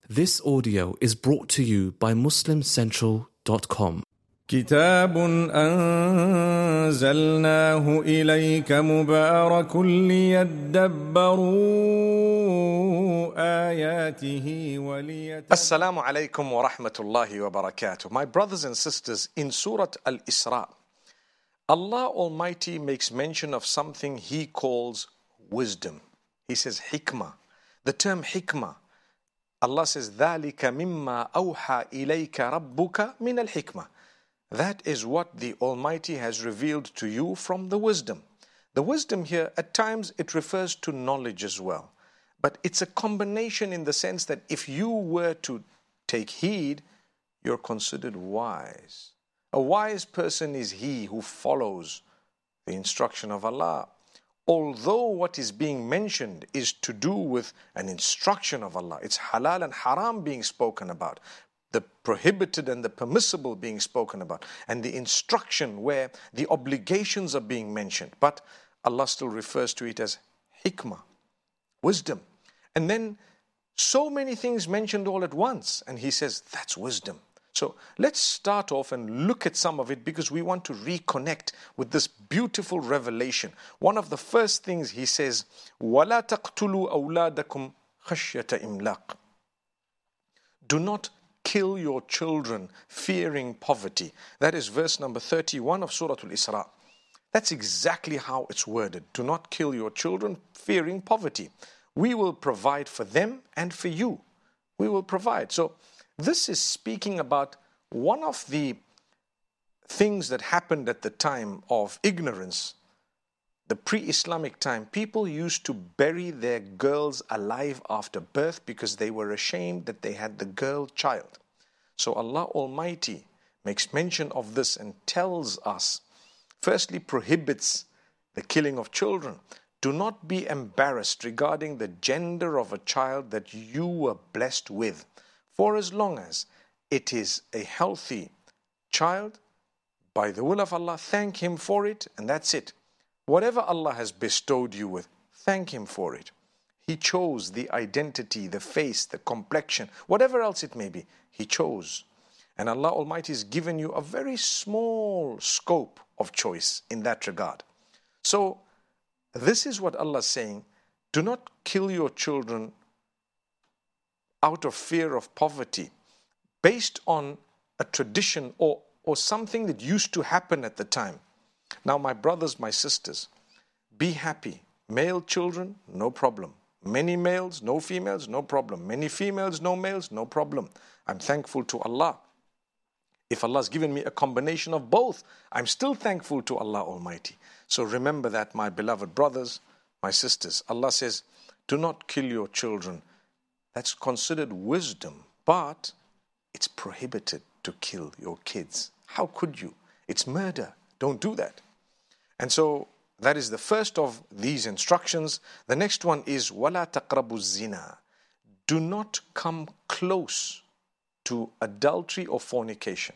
This audio is brought to you by MuslimCentral.com. كتاب أنزلناه إليك مبارك ليدبروا آياته Assalamu alaikum wa rahmatullahi wa barakatuh. My brothers and sisters, in Surah Al-Isra, Allah Almighty makes mention of something He calls wisdom. He says hikmah. The term hikmah, Allah says, ذَلِكَ مِمَّا أَوْحَى إِلَيْكَ رَبُّكَ مِنَ الْحِكْمَةِ. That is what the Almighty has revealed to you from the wisdom. The wisdom here, at times it refers to knowledge as well. But it's a combination in the sense that if you were to take heed, you're considered wise. A wise person is he who follows the instruction of Allah. Although what is being mentioned is to do with an instruction of Allah, it's halal and haram being spoken about, the prohibited and the permissible being spoken about, and the instruction where the obligations are being mentioned. But Allah still refers to it as hikmah, wisdom. And then so many things mentioned all at once, and He says that's wisdom. So let's start off and look at some of it because we want to reconnect with this beautiful revelation. One of the first things He says, وَلَا تَقْتُلُوا أَوْلَادَكُمْ خَشْيَةَ إِمْلَاقٍ. Do not kill your children fearing poverty. That is verse number 31 of Surah Al-Isra. That's exactly how it's worded. Do not kill your children fearing poverty. We will provide for them and for you. We will provide. So this is speaking about one of the things that happened at the time of ignorance, the pre-Islamic time. People used to bury their girls alive after birth because they were ashamed that they had the girl child. So Allah Almighty makes mention of this and tells us, firstly prohibits the killing of children. Do not be embarrassed regarding the gender of a child that you were blessed with. For as long as it is a healthy child, by the will of Allah, thank Him for it, and that's it. Whatever Allah has bestowed you with, thank Him for it. He chose the identity, the face, the complexion, whatever else it may be, He chose. And Allah Almighty has given you a very small scope of choice in that regard. So, this is what Allah is saying. Do not kill your children out of fear of poverty, based on a tradition or something that used to happen at the time. Now, my brothers, my sisters, be happy. Male children, no problem. Many males, no females, no problem. Many females, no males, no problem. I'm thankful to Allah. If Allah has given me a combination of both, I'm still thankful to Allah Almighty. So remember that, my beloved brothers, my sisters. Allah says, do not kill your children. That's considered wisdom, but it's prohibited to kill your kids. How could you? It's murder. Don't do that. And so that is the first of these instructions. The next one is وَلَا تَقْرَبُوا الزِّنَا. Do not come close to adultery or fornication.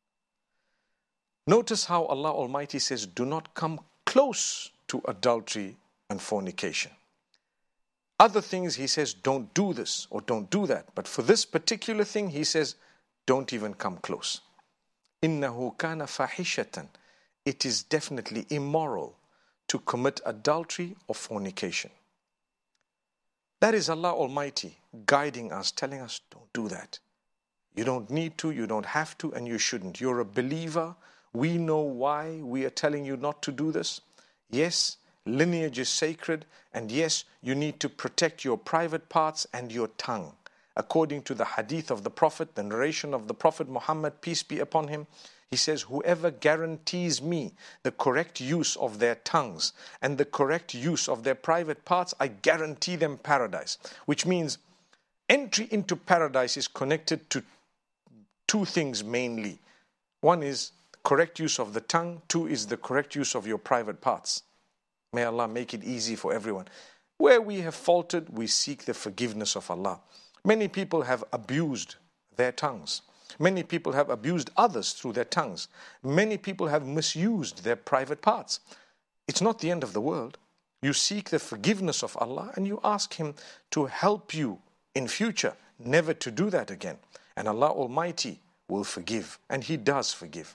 Notice how Allah Almighty says, do not come close to adultery and fornication. Other things He says, don't do this or don't do that. But for this particular thing, He says, don't even come close. إِنَّهُ كَانَ فَاحِشَةً. It is definitely immoral to commit adultery or fornication. That is Allah Almighty guiding us, telling us, don't do that. You don't need to, you don't have to, and you shouldn't. You're a believer. We know why we are telling you not to do this. Yes, lineage is sacred, and yes, you need to protect your private parts and your tongue. According to the hadith of the Prophet, the narration of the Prophet Muhammad, peace be upon him, he says, whoever guarantees me the correct use of their tongues and the correct use of their private parts, I guarantee them paradise. Which means entry into paradise is connected to two things mainly. One is correct use of the tongue. Two is the correct use of your private parts. May Allah make it easy for everyone. Where we have faltered, we seek the forgiveness of Allah. Many people have abused their tongues. Many people have abused others through their tongues. Many people have misused their private parts. It's not the end of the world. You seek the forgiveness of Allah and you ask Him to help you in future never to do that again. And Allah Almighty will forgive, and He does forgive.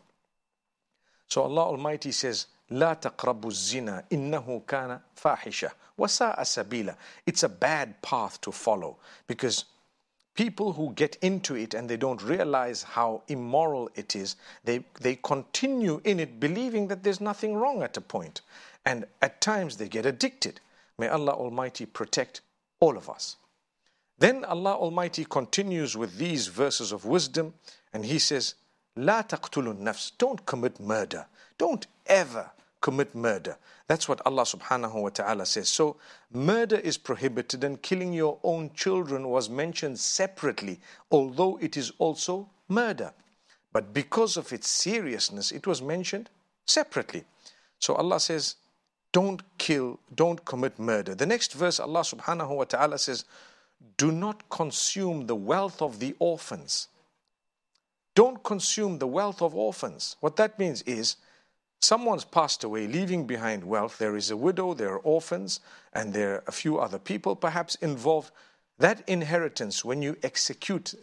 So Allah Almighty says, لا تقربوا الزنا إنه كان فاحشة وساء سبيلا. It's a bad path to follow, because people who get into it and they don't realize how immoral it is, they continue in it believing that there's nothing wrong at a point. And at times they get addicted. May Allah Almighty protect all of us. Then Allah Almighty continues with these verses of wisdom, and He says, لا تقتلوا النفس. Don't commit murder. Don't ever commit murder. That's what Allah subhanahu wa ta'ala says. So murder is prohibited, and killing your own children was mentioned separately, although it is also murder. But because of its seriousness, it was mentioned separately. So Allah says, don't kill, don't commit murder. The next verse, Allah subhanahu wa ta'ala says, do not consume the wealth of the orphans. Don't consume the wealth of orphans. What that means is, someone's passed away, leaving behind wealth. There is a widow, there are orphans, and there are a few other people perhaps involved. That inheritance, when you execute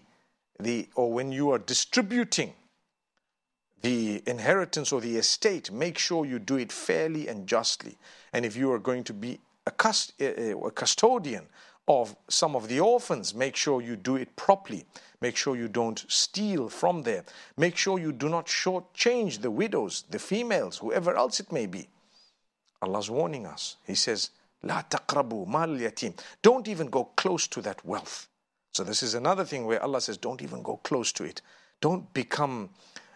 or when you are distributing the inheritance or the estate, make sure you do it fairly and justly. And if you are going to be a custodian of some of the orphans, make sure you do it properly. Make sure you don't steal from there. Make sure you do not shortchange the widows, the females, whoever else it may be. Allah's warning us. He says, لا تقربوا مال اليتيم. Don't even go close to that wealth. So this is another thing where Allah says, don't even go close to it. Don't become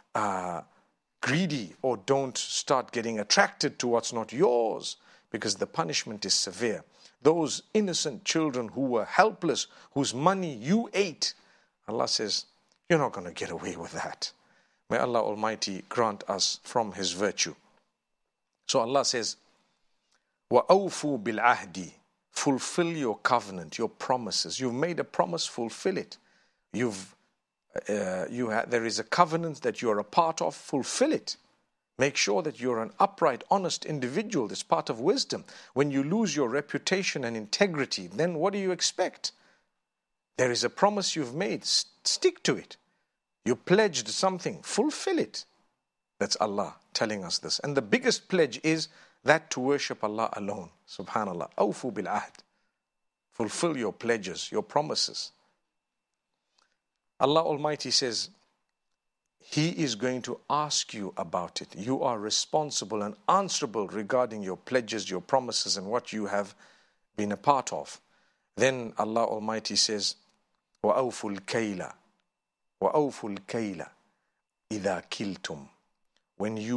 greedy, or don't start getting attracted to what's not yours, because the punishment is severe. Those innocent children who were helpless, whose money you ate, Allah says, you're not going to get away with that. May Allah Almighty grant us from His virtue. So Allah says, وَأَوْفُوا بِالْعَهْدِ. Fulfill your covenant, your promises. You've made a promise, fulfill it. There is a covenant that you're a part of, fulfill it. Make sure that you're an upright, honest individual. That's part of wisdom. When you lose your reputation and integrity, then what do you expect? There is a promise you've made. Stick to it. You pledged something. Fulfill it. That's Allah telling us this. And the biggest pledge is that to worship Allah alone. Subhanallah. Awfu bil ahd. Fulfill your pledges, your promises. Allah Almighty says, He is going to ask you about it. You are responsible and answerable regarding your pledges, your promises, and what you have been a part of. Then Allah Almighty says, وَأَوْفُوا الْكَيْلَ وَأَوْفُوا الْكَيْلَ إِذَا كِلْتُمْ. When you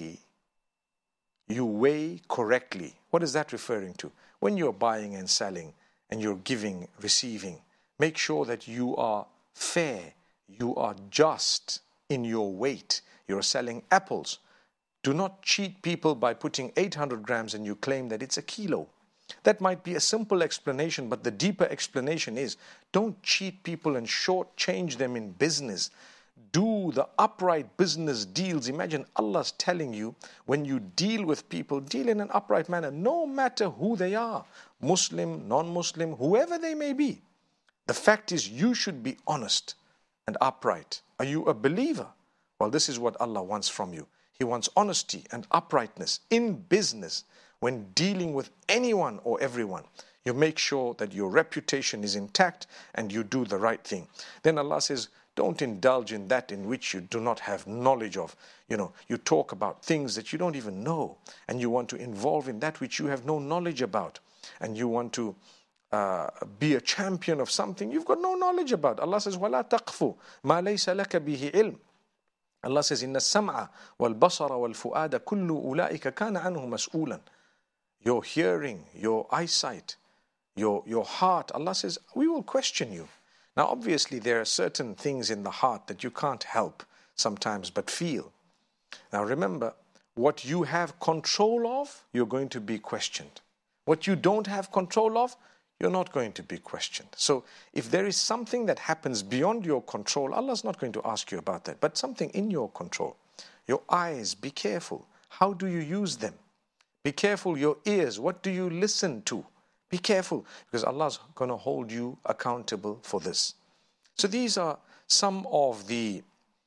weigh correctly. What is that referring to? When you're buying and selling, and you're giving, receiving, make sure that you are fair, you are just in your weight. You're selling apples. Do not cheat people by putting 800 grams and you claim that it's a kilo. That might be a simple explanation, but the deeper explanation is, don't cheat people and shortchange them in business. Do the upright business deals. Imagine Allah's telling you, when you deal with people, deal in an upright manner, no matter who they are, Muslim, non-Muslim, whoever they may be. The fact is, you should be honest and upright. Are you a believer? Well, this is what Allah wants from you. He wants honesty and uprightness in business. When dealing with anyone or everyone, you make sure that your reputation is intact and you do the right thing. Then Allah says, don't indulge in that in which you do not have knowledge of. You talk about things that you don't even know, and you want to involve in that which you have no knowledge about, and you want to be a champion of something you've got no knowledge about. Allah says, وَلَا تَقْفُ مَا لَيْسَ لَكَ بِهِ عِلْمٍ. Allah says, إِنَّ السَّمْعَ وَالْبَصَرَ وَالْفُؤَادَ كُلُّ أُولَٰئِكَ كَانَ عَنْهُ مَسْئُولًا. Your hearing, your eyesight, your heart, Allah says, we will question you. Now, obviously, there are certain things in the heart that you can't help sometimes but feel. Now, remember, what you have control of, you're going to be questioned. What you don't have control of, you're not going to be questioned. So, if there is something that happens beyond your control, Allah's not going to ask you about that, but something in your control. Your eyes, be careful. How do you use them? Be careful, your ears, what do you listen to? Be careful, because Allah's going to hold you accountable for this. So these are some of the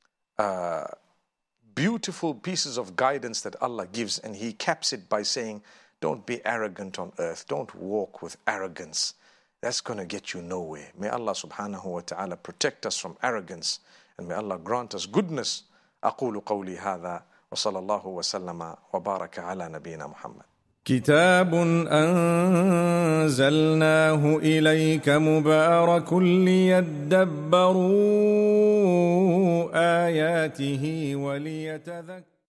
beautiful pieces of guidance that Allah gives, and He caps it by saying, don't be arrogant on earth. Don't walk with arrogance. That's going to get you nowhere. May Allah subhanahu wa ta'ala protect us from arrogance, and may Allah grant us goodness. أقول قولي هذا وصلى الله وسلم وبارك على نبينا محمد. كتاب أنزلناه إليك مبارك ليدبروا آياته وليتذكروا